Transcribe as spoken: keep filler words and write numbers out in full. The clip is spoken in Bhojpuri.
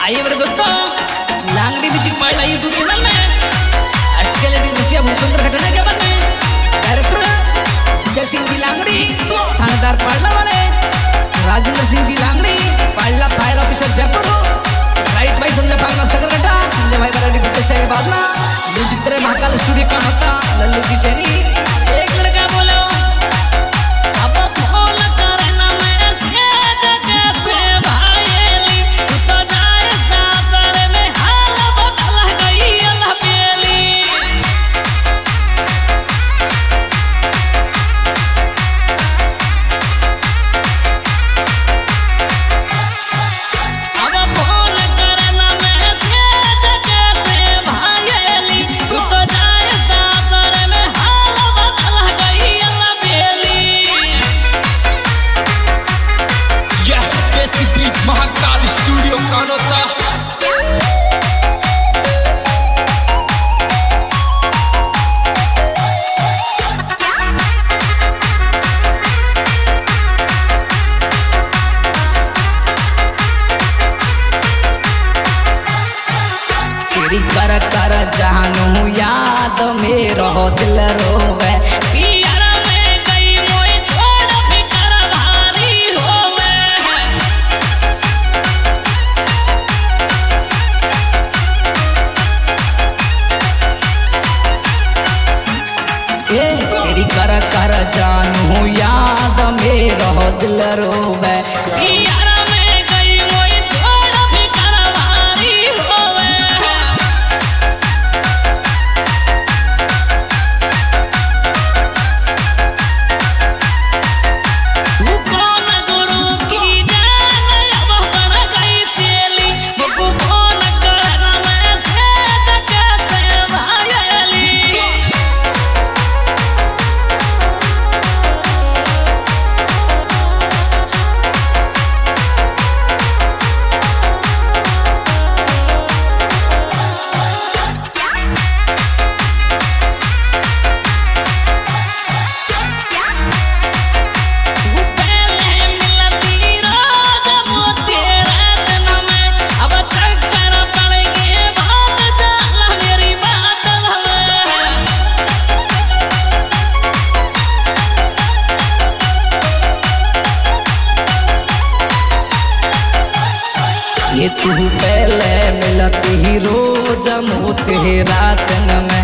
आइए मेरे दोस्तों, लांगड़ी म्यूजिक पार्ला यूट्यूब चैनल में अटके लेडी रसिया भूपेंद्र घटना के बाद में डायरेक्टर जय सिंह जी लांगड़ी, थानेदार पार्ला वाले राजेंद्र सिंह जी लांगड़ी, पार्ला फायर ऑफिसर जयपुर, राइट भाई संजय पांगला सकरगटा, संजय भाई बराड़ी पिछले के बाद में म्यूजिक तेरे महाकाल स्टूडियो का होता लल्लू जी सैनी। एक लड़का बोलो अब खोल करना मैं से जगह से भाईली तू तो जाए सागर में हाल बदल गई अल्लाह बेली। अब खोल करना मैं से जगह से भाईली तू तो जाए सागर में हाल बदल गई अल्लाह बेली। यह देसी ब्रिज महाकाल स्टूडियो कानोता। तेरी कर कर जानू याद में रहो दिल रोवे पियरा में गई मोई छोड़ फिकर भारी होवे। ए तेरी कर कर जानू याद में रहो दिल रोवे पियरा में गई मोई छोड़ फिकर भारी होवे। तू कौन गुरु की जान अब बन गई चेली मुझको फोन करना मैं से जगह से भाईली। पहले मिलती रोज मोती रात न में अब चक्कर पड़ गए भाग जाला मेरी बात हवे। ये तू पहले मिलती रोज मोती रात न में